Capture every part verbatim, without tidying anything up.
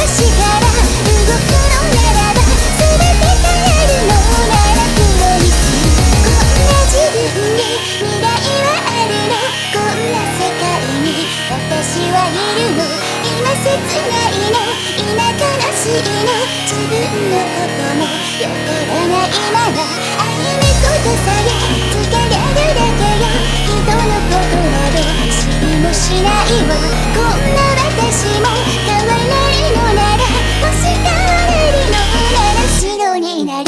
私から動くのならば全て変えるのなら黒にするこんな自分に未来はあるのこんな世界に私はいるの今切ないの今悲しいの自分のこともよからないまま歩むことさえ疲れるだけよ人のことなど知りもしないわこんな私も変われるのならもし変われるのなら白になる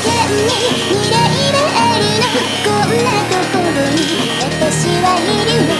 私はいるの